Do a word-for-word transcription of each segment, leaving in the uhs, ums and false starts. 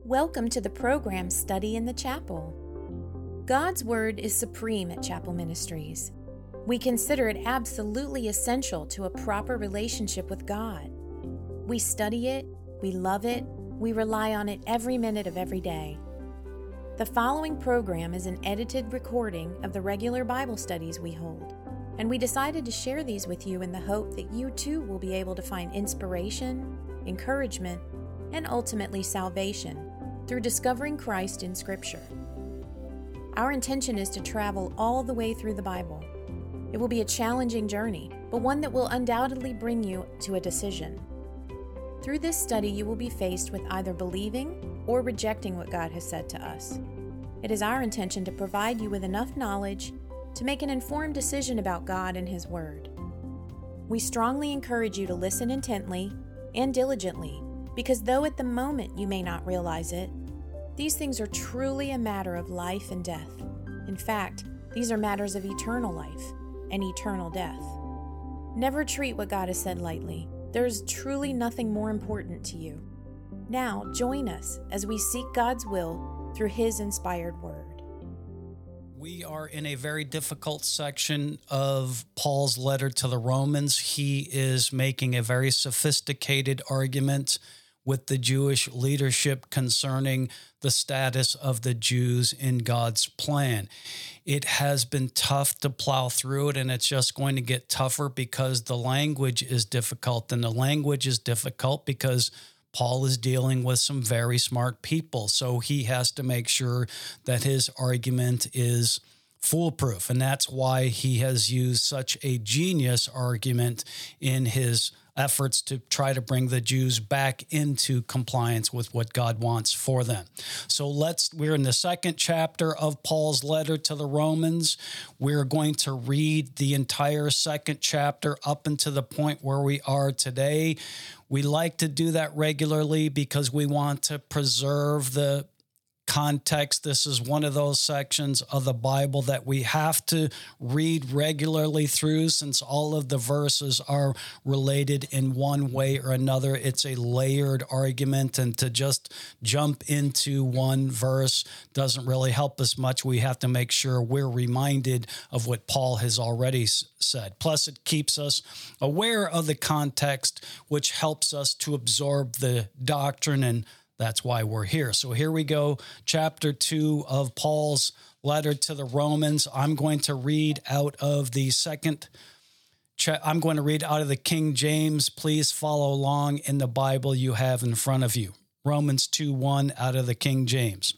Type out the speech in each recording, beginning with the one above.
Welcome to the program Study in the Chapel. God's Word is supreme at Chapel Ministries. We consider it absolutely essential to a proper relationship with God. We study it, we love it, we rely on it every minute of every day. The following program is an edited recording of the regular Bible studies we hold, and we decided to share these with you in the hope that you too will be able to find inspiration, encouragement, and ultimately salvation through discovering Christ in Scripture. Our intention is to travel all the way through the Bible. It will be a challenging journey, but one that will undoubtedly bring you to a decision. Through this study, you will be faced with either believing or rejecting what God has said to us. It is our intention to provide you with enough knowledge to make an informed decision about God and His Word. We strongly encourage you to listen intently and diligently, because though at the moment you may not realize it, these things are truly a matter of life and death. In fact, these are matters of eternal life and eternal death. Never treat what God has said lightly. There is truly nothing more important to you. Now, join us as we seek God's will through His inspired Word. We are in a very difficult section of Paul's letter to the Romans. He is making a very sophisticated argument with the Jewish leadership concerning the status of the Jews in God's plan. It has been tough to plow through it, and it's just going to get tougher because the language is difficult. And the language is difficult because Paul is dealing with some very smart people. So he has to make sure that his argument is foolproof. And that's why he has used such a genius argument in his efforts to try to bring the Jews back into compliance with what God wants for them. So let's, we're in the second chapter of Paul's letter to the Romans. We're going to read the entire second chapter up until the point where we are today. We like to do that regularly because we want to preserve the context. This is one of those sections of the Bible that we have to read regularly through since all of the verses are related in one way or another. It's a layered argument, and to just jump into one verse doesn't really help us much. We have to make sure we're reminded of what Paul has already said. Plus, it keeps us aware of the context, which helps us to absorb the doctrine, and that's why we're here. So here we go, chapter two of Paul's letter to the Romans. I'm going to read out of the second, cha- I'm going to read out of the King James. Please follow along in the Bible you have in front of you. Romans two one out of the King James.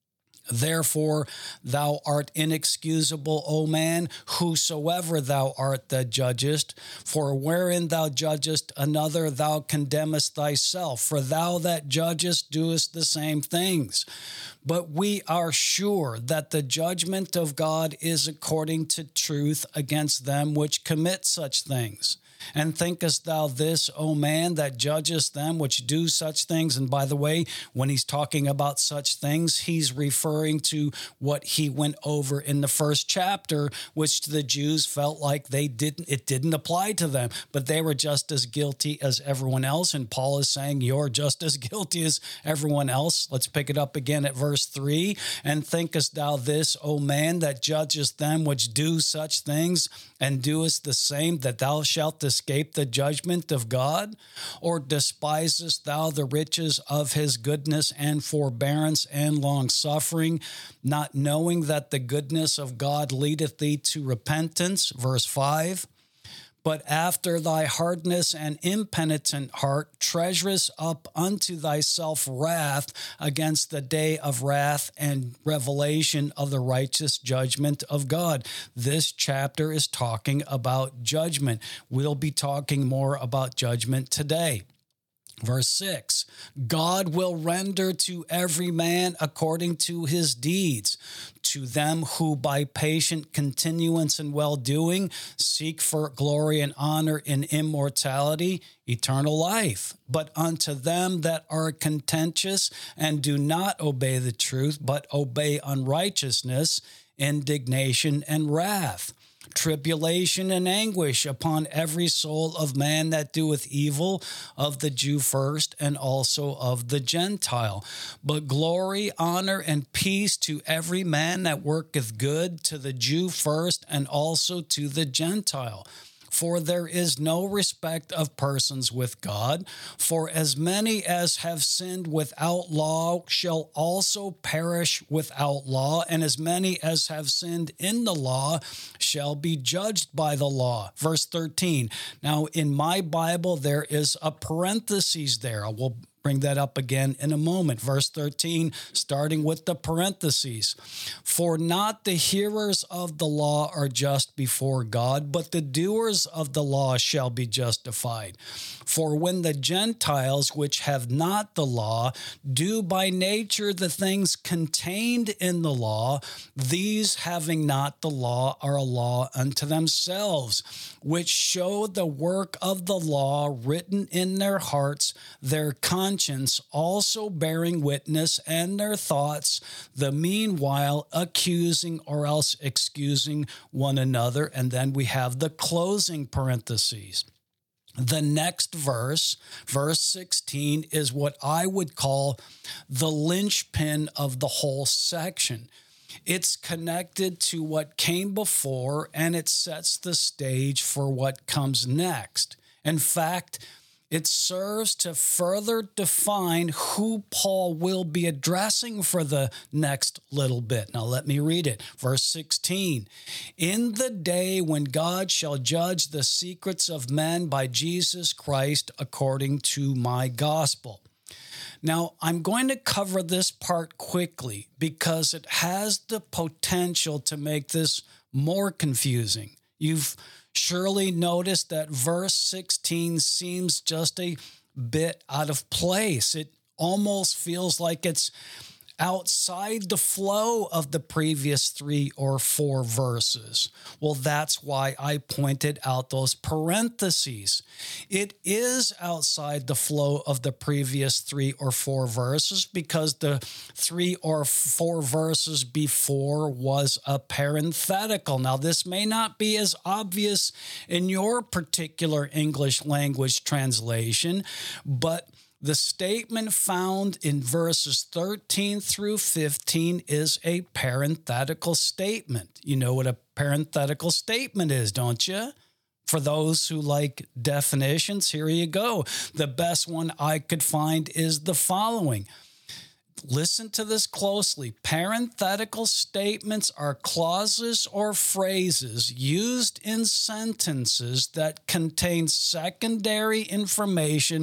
Therefore, thou art inexcusable, O man, whosoever thou art that judgest. For wherein thou judgest another, thou condemnest thyself. For thou that judgest doest the same things. But we are sure that the judgment of God is according to truth against them which commit such things. And thinkest thou this, O man, that judgest them which do such things? And by the way, when he's talking about such things, he's referring to what he went over in the first chapter, which the Jews felt like they didn't, it didn't apply to them, but they were just as guilty as everyone else. And Paul is saying, you're just as guilty as everyone else. Let's pick it up again at verse three. And thinkest thou this, O man, that judgest them which do such things, and doest the same, that thou shalt escape the judgment of God? Or despisest thou the riches of his goodness and forbearance and long-suffering, not knowing that the goodness of God leadeth thee to repentance? Verse five. But after thy hardness and impenitent heart treasurest up unto thyself wrath against the day of wrath and revelation of the righteous judgment of God. This chapter is talking about judgment. We'll be talking more about judgment today. Verse six, God will render to every man according to his deeds. To them who by patient continuance in well-doing seek for glory and honor in immortality, eternal life. But unto them that are contentious and do not obey the truth, but obey unrighteousness, indignation and wrath. tribulation and anguish upon every soul of man that doeth evil, of the Jew first, and also of the Gentile. But glory, honor, and peace to every man that worketh good, to the Jew first, and also to the Gentile. For there is no respect of persons with God. For as many as have sinned without law shall also perish without law, and as many as have sinned in the law shall be judged by the law. Verse thirteen. Now, in my Bible, there is a parenthesis there. I will bring that up again in a moment. Verse thirteen, starting with the parentheses. For not the hearers of the law are just before God, but the doers of the law shall be justified. For when the Gentiles, which have not the law, do by nature the things contained in the law, these having not the law are a law unto themselves, which show the work of the law written in their hearts, their conscience conscience also bearing witness, and their thoughts, the meanwhile accusing or else excusing one another. And then we have the closing parentheses. The next verse, verse sixteen, is what I would call the linchpin of the whole section. It's connected to what came before, and it sets the stage for what comes next. In fact, it serves to further define who Paul will be addressing for the next little bit. Now, let me read it. Verse sixteen, in the day when God shall judge the secrets of men by Jesus Christ according to my gospel. Now, I'm going to cover this part quickly because it has the potential to make this more confusing. You've surely notice that verse sixteen seems just a bit out of place. It almost feels like it's outside the flow of the previous three or four verses. Well, that's why I pointed out those parentheses. It is outside the flow of the previous three or four verses because the three or four verses before was a parenthetical. Now, this may not be as obvious in your particular English language translation, but the statement found in verses thirteen through fifteen is a parenthetical statement. You know what a parenthetical statement is, don't you? For those who like definitions, here you go. The best one I could find is the following. Listen to this closely. Parenthetical statements are clauses or phrases used in sentences that contain secondary information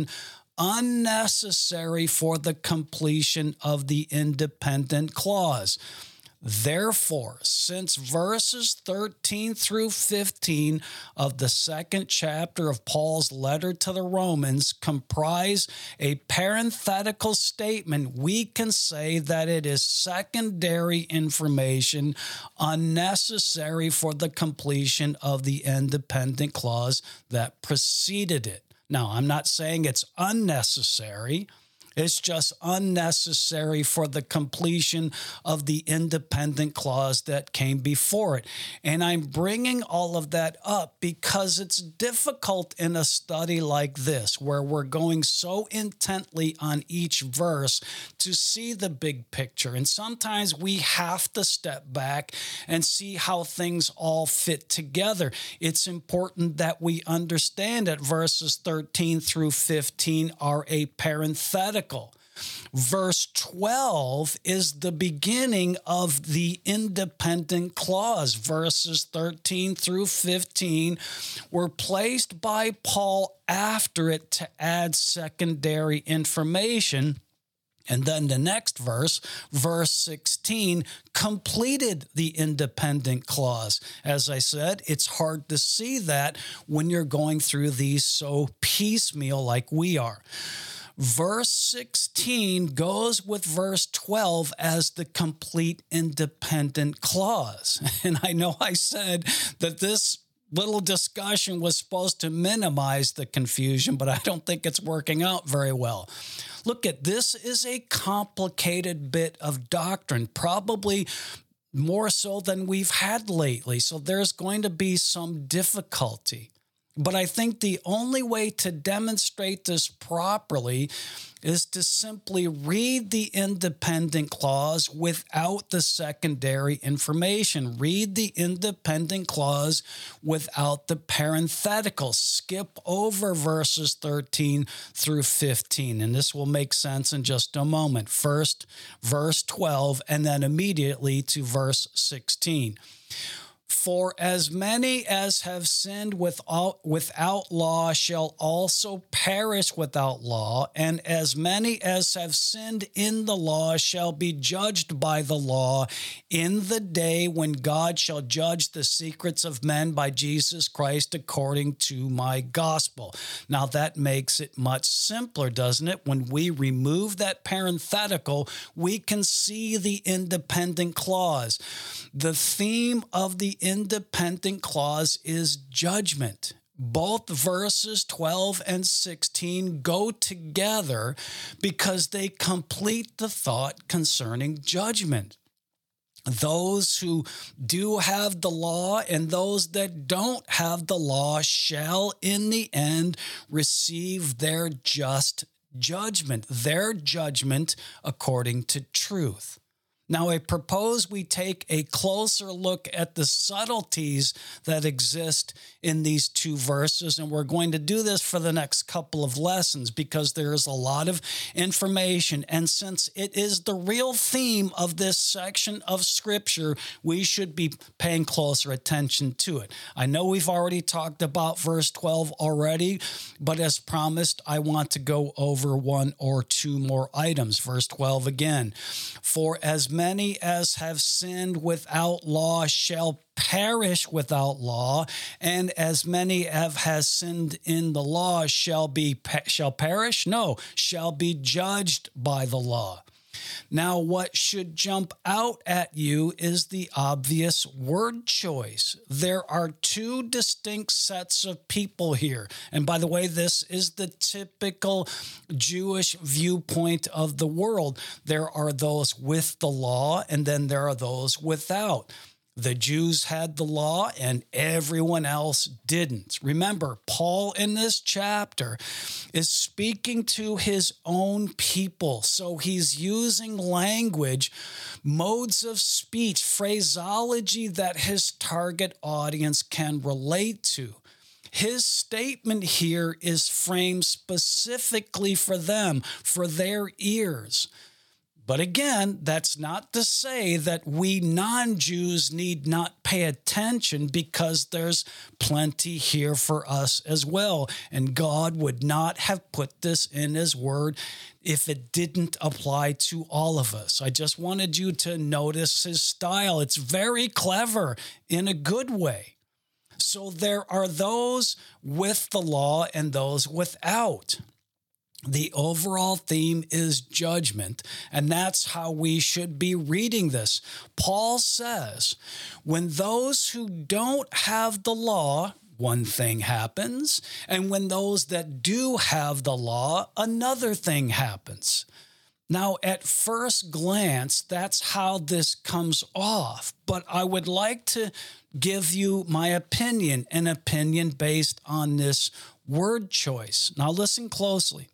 unnecessary for the completion of the independent clause. Therefore, since verses thirteen through fifteen of the second chapter of Paul's letter to the Romans comprise a parenthetical statement, we can say that it is secondary information unnecessary for the completion of the independent clause that preceded it. Now, I'm not saying it's unnecessary. It's just unnecessary for the completion of the independent clause that came before it. And I'm bringing all of that up because it's difficult in a study like this, where we're going so intently on each verse to see the big picture. And sometimes we have to step back and see how things all fit together. It's important that we understand that verses thirteen through fifteen are a parenthetical. Verse twelve is the beginning of the independent clause. Verses thirteen through fifteen were placed by Paul after it to add secondary information. And then the next verse, verse sixteen, completed the independent clause. As I said, it's hard to see that when you're going through these so piecemeal like we are. Verse sixteen goes with verse twelve as the complete independent clause. And I know I said that this little discussion was supposed to minimize the confusion, but I don't think it's working out very well. Look at this is a complicated bit of doctrine, probably more so than we've had lately. So there's going to be some difficulty. But I think the only way to demonstrate this properly is to simply read the independent clause without the secondary information. Read the independent clause without the parenthetical. Skip over verses thirteen through fifteen, and this will make sense in just a moment. First, verse twelve, and then immediately to verse sixteen. For as many as have sinned without, without law shall also perish without law, and as many as have sinned in the law shall be judged by the law in the day when God shall judge the secrets of men by Jesus Christ according to my gospel. Now that makes it much simpler, doesn't it? When we remove that parenthetical, we can see the independent clause. The theme of the independent clause is judgment. Both verses twelve and sixteen go together because they complete the thought concerning judgment. Those who do have the law and those that don't have the law shall in the end receive their just judgment, their judgment according to truth. Now, I propose we take a closer look at the subtleties that exist in these two verses, and we're going to do this for the next couple of lessons because there is a lot of information, and since it is the real theme of this section of Scripture, we should be paying closer attention to it. I know we've already talked about verse twelve already, but as promised, I want to go over one or two more items. Verse twelve again, for as many as have sinned without law shall perish without law, and as many as has sinned in the law shall be shall perish? No, shall be judged by the law. Now, what should jump out at you is the obvious word choice. There are two distinct sets of people here. And by the way, this is the typical Jewish viewpoint of the world. There are those with the law, and then there are those without. The Jews had the law and everyone else didn't. Remember, Paul in this chapter is speaking to his own people. So he's using language, modes of speech, phraseology that his target audience can relate to. His statement here is framed specifically for them, for their ears. But again, that's not to say that we non-Jews need not pay attention, because there's plenty here for us as well. And God would not have put this in his word if it didn't apply to all of us. I just wanted you to notice his style. It's very clever in a good way. So there are those with the law and those without. The overall theme is judgment, and that's how we should be reading this. Paul says, when those who don't have the law, one thing happens, and when those that do have the law, another thing happens. Now, at first glance, that's how this comes off, but I would like to give you my opinion, an opinion based on this word choice. Now, listen closely.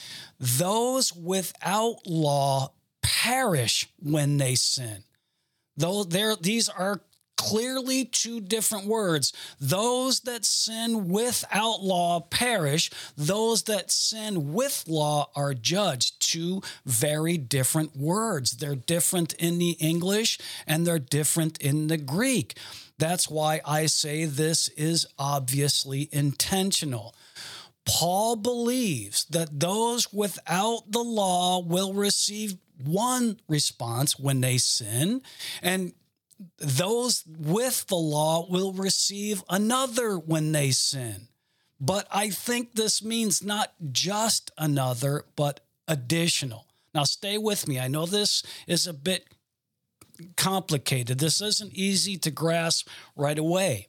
Those without law perish when they sin. Though there, these are clearly two different words. Those that sin without law perish. Those that sin with law are judged. Two very different words. They're different in the English and they're different in the Greek. That's why I say this is obviously intentional. Paul believes that those without the law will receive one response when they sin, and those with the law will receive another when they sin. But I think this means not just another, but additional. Now, stay with me. I know this is a bit complicated. This isn't easy to grasp right away.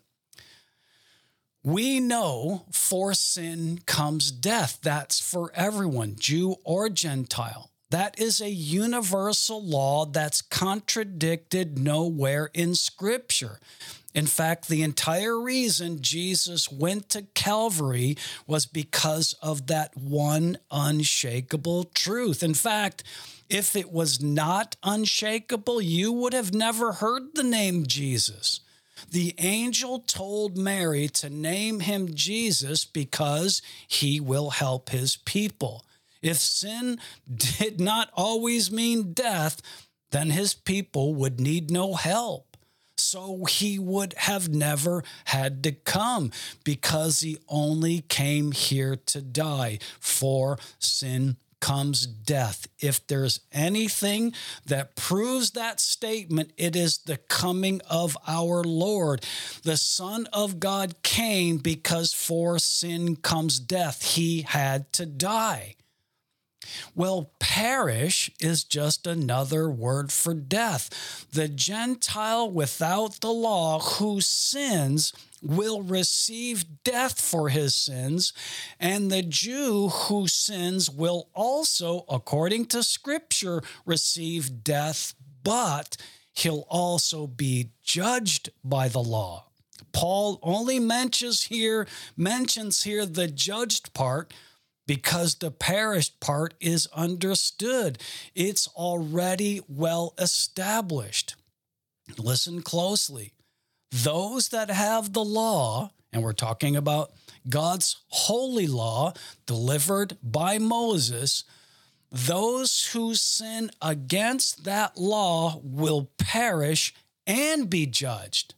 We know for sin comes death. That's for everyone, Jew or Gentile. That is a universal law that's contradicted nowhere in Scripture. In fact, the entire reason Jesus went to Calvary was because of that one unshakable truth. In fact, if it was not unshakable, you would have never heard the name Jesus. The angel told Mary to name him Jesus because he will help his people. If sin did not always mean death, then his people would need no help. So he would have never had to come because he only came here to die. For sin comes death. If there's anything that proves that statement, it is the coming of our Lord. The Son of God came because for sin comes death. He had to die. Well, perish is just another word for death. The Gentile without the law who sins will receive death for his sins, and the Jew who sins will also, according to Scripture, receive death, but he'll also be judged by the law. Paul only mentions here, mentions here the judged part, because the perished part is understood. It's already well established. Listen closely. Those that have the law, and we're talking about God's holy law delivered by Moses, those who sin against that law will perish and be judged.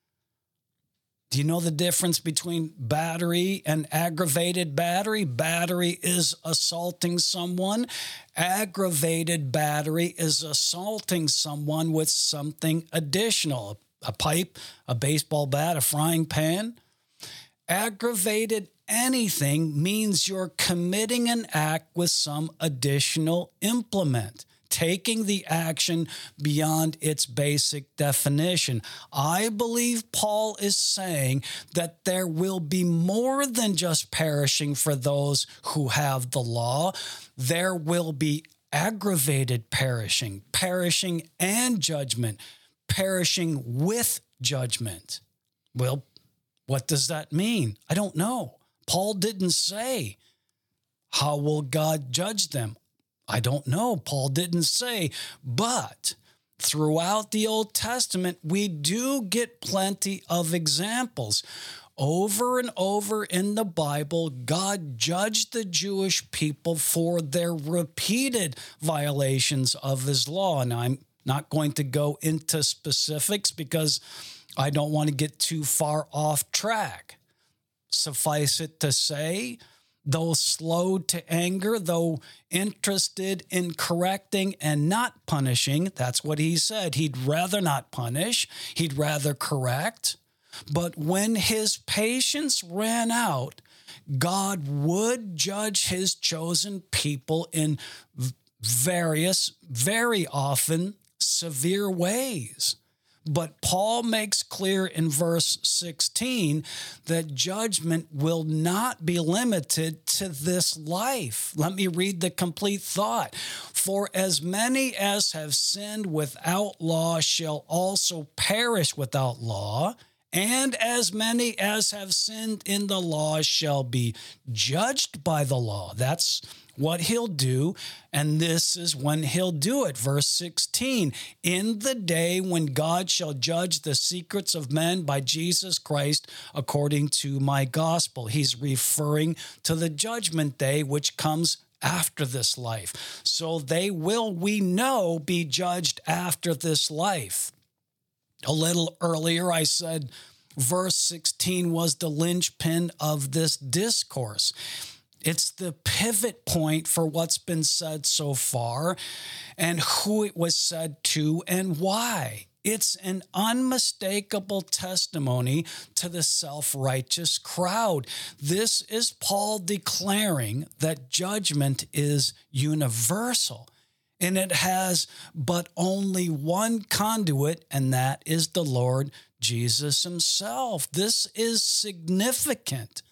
Do you know the difference between battery and aggravated battery? Battery is assaulting someone. Aggravated battery is assaulting someone with something additional, a pipe, a baseball bat, a frying pan. Aggravated anything means you're committing an act with some additional implement, taking the action beyond its basic definition. I believe Paul is saying that there will be more than just perishing for those who have the law. There will be aggravated perishing, perishing and judgment, perishing with judgment. Well, what does that mean? I don't know. Paul didn't say, how will God judge them? I don't know. Paul didn't say, but throughout the Old Testament, we do get plenty of examples. Over and over in the Bible, God judged the Jewish people for their repeated violations of his law. And I'm not going to go into specifics because I don't want to get too far off track. Suffice it to say, though slow to anger, though interested in correcting and not punishing, that's what he said. He'd rather not punish. He'd rather correct. But when his patience ran out, God would judge his chosen people in various, very often severe ways. But Paul makes clear in verse sixteen that judgment will not be limited to this life. Let me read the complete thought. For as many as have sinned without law shall also perish without law, and as many as have sinned in the law shall be judged by the law. That's what he'll do, and this is when he'll do it. Verse sixteen, in the day when God shall judge the secrets of men by Jesus Christ according to my gospel. He's referring to the judgment day, which comes after this life. So they will, we know, be judged after this life. A little earlier, I said verse sixteen was the linchpin of this discourse. It's the pivot point for what's been said so far and who it was said to and why. It's an unmistakable testimony to the self-righteous crowd. This is Paul declaring that judgment is universal, and it has but only one conduit, and that is the Lord Jesus himself. This is significant.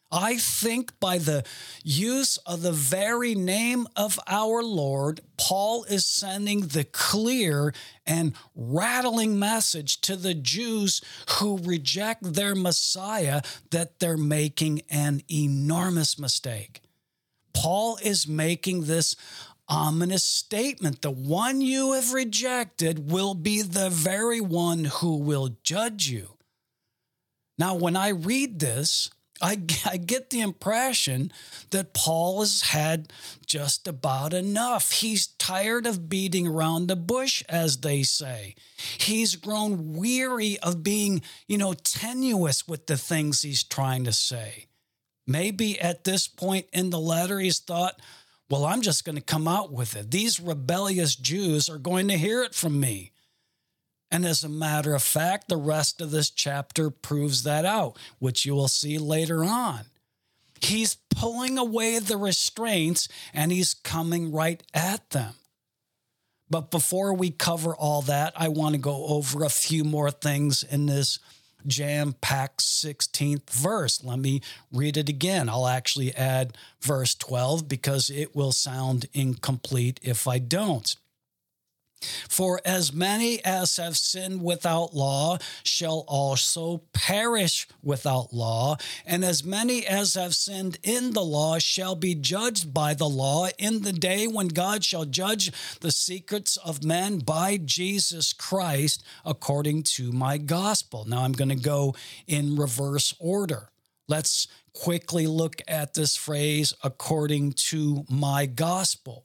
I think by the use of the very name of our Lord, Paul is sending the clear and rattling message to the Jews who reject their Messiah that they're making an enormous mistake. Paul is making this ominous statement. The one you have rejected will be the very one who will judge you. Now, when I read this, I, I get the impression that Paul has had just about enough. He's tired of beating around the bush, as they say. He's grown weary of being, you know, tenuous with the things he's trying to say. Maybe at this point in the letter, he's thought, well, I'm just going to come out with it. These rebellious Jews are going to hear it from me. And as a matter of fact, the rest of this chapter proves that out, which you will see later on. He's pulling away the restraints and he's coming right at them. But before we cover all that, I want to go over a few more things in this jam-packed sixteenth verse. Let me read it again. I'll actually add verse twelve because it will sound incomplete if I don't. For as many as have sinned without law shall also perish without law, and as many as have sinned in the law shall be judged by the law in the day when God shall judge the secrets of men by Jesus Christ according to my gospel. Now I'm going to go in reverse order. Let's quickly look at this phrase, according to my gospel.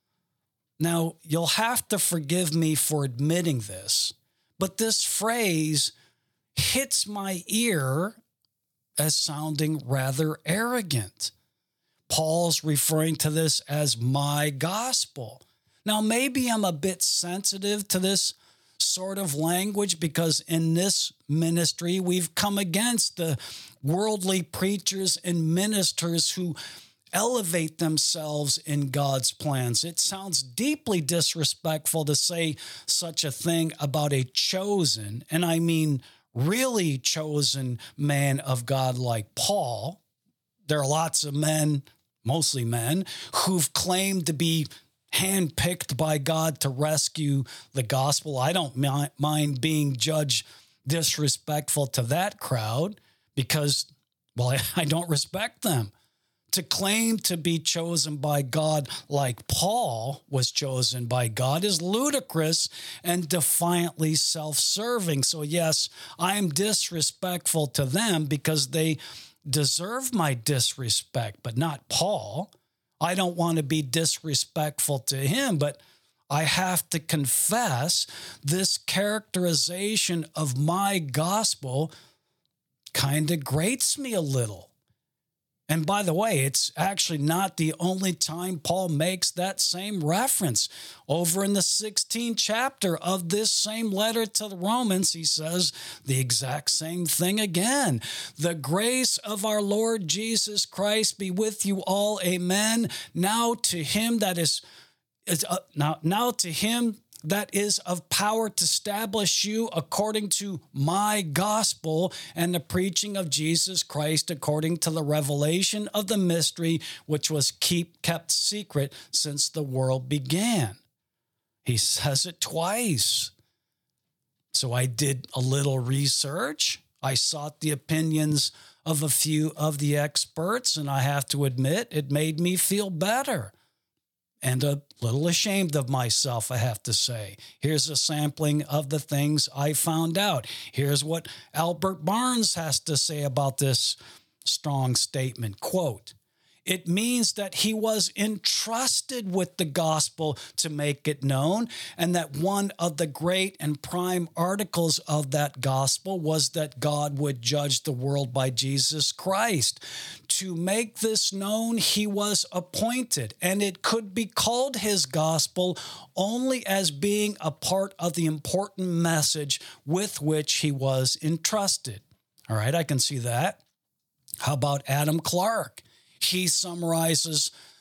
Now, you'll have to forgive me for admitting this, but this phrase hits my ear as sounding rather arrogant. Paul's referring to this as my gospel. Now, maybe I'm a bit sensitive to this sort of language because in this ministry, we've come against the worldly preachers and ministers who elevate themselves in God's plans. It sounds deeply disrespectful to say such a thing about a chosen, and I mean really chosen man of God like Paul. There are lots of men, mostly men, who've claimed to be handpicked by God to rescue the gospel. I don't mi- mind being judged disrespectful to that crowd because, well, I, I don't respect them. To claim to be chosen by God like Paul was chosen by God is ludicrous and defiantly self-serving. So yes, I am disrespectful to them because they deserve my disrespect, but not Paul. I don't want to be disrespectful to him, but I have to confess this characterization of my gospel kind of grates me a little. And by the way, it's actually not the only time Paul makes that same reference. Over in the sixteenth chapter of this same letter to the Romans, he says the exact same thing again. The grace of our Lord Jesus Christ be with you all. Amen. Now to him that is, is uh, now, now to him that is of power to establish you according to my gospel and the preaching of Jesus Christ according to the revelation of the mystery which was keep, kept secret since the world began. He says it twice. So I did a little research. I sought the opinions of a few of the experts, and I have to admit it made me feel better. And a little ashamed of myself, I have to say. Here's a sampling of the things I found out. Here's what Albert Barnes has to say about this strong statement. Quote, it means that he was entrusted with the gospel to make it known, and that one of the great and prime articles of that gospel was that God would judge the world by Jesus Christ. To make this known, he was appointed, and it could be called his gospel only as being a part of the important message with which he was entrusted. All right, I can see that. How about Adam Clarke? He summarizes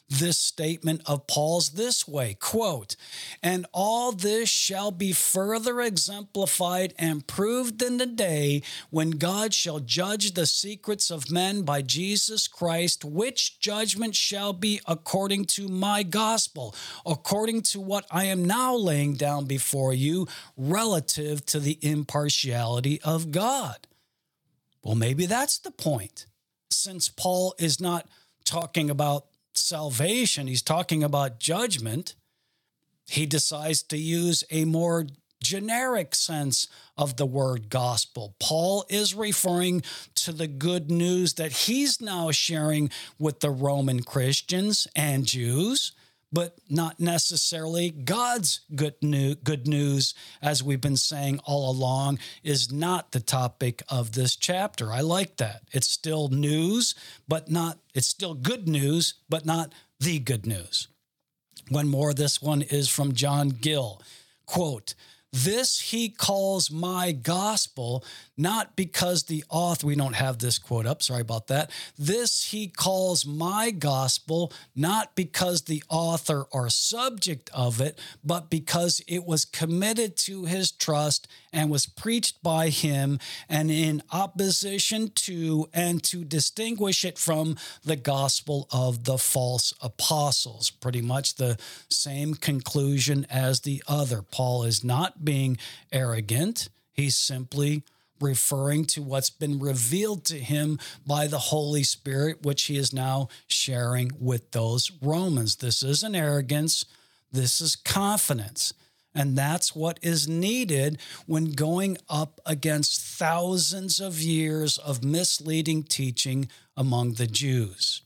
this statement of Paul's this way, quote, "And all this shall be further exemplified and proved in the day when God shall judge the secrets of men by Jesus Christ, which judgment shall be according to my gospel, according to what I am now laying down before you relative to the impartiality of God." Well, maybe that's the point. Since Paul is not talking about salvation, he's talking about judgment, he decides to use a more generic sense of the word gospel. Paul is referring to the good news that he's now sharing with the Roman Christians and Jews, but not necessarily God's good news, good news, as we've been saying all along, is not the topic of this chapter. I like that. It's still news, but not, it's still good news, but not the good news. One more, this one is from John Gill. Quote, "This he calls my gospel, not because the author," we don't have this quote up, sorry about that. "This he calls my gospel, not because the author or subject of it, but because it was committed to his trust and was preached by him, and in opposition to and to distinguish it from the gospel of the false apostles." Pretty much the same conclusion as the other. Paul is not being arrogant. He's simply referring to what's been revealed to him by the Holy Spirit, which he is now sharing with those Romans. This isn't arrogance. This is confidence. And that's what is needed when going up against thousands of years of misleading teaching among the Jews.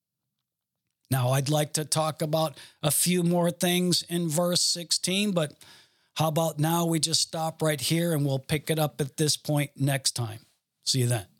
Now, I'd like to talk about a few more things in verse sixteen, but how about now we just stop right here and we'll pick it up at this point next time. See you then.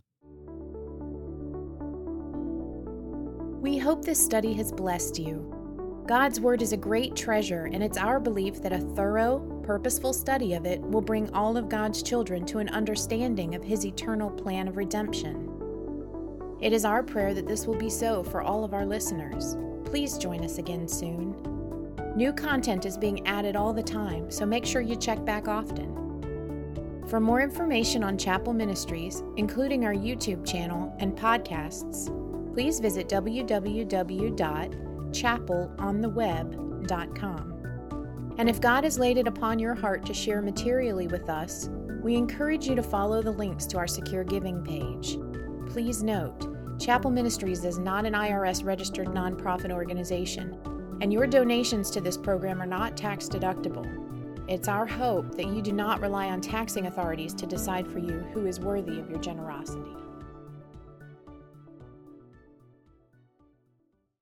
We hope this study has blessed you. God's Word is a great treasure, and it's our belief that a thorough, purposeful study of it will bring all of God's children to an understanding of His eternal plan of redemption. It is our prayer that this will be so for all of our listeners. Please join us again soon. New content is being added all the time, so make sure you check back often. For more information on Chapel Ministries, including our YouTube channel and podcasts, please visit w w w dot chapel on the web dot com. And if God has laid it upon your heart to share materially with us, we encourage you to follow the links to our secure giving page. Please note, Chapel Ministries is not an I R S-registered nonprofit organization, and your donations to this program are not tax deductible. It's our hope that you do not rely on taxing authorities to decide for you who is worthy of your generosity.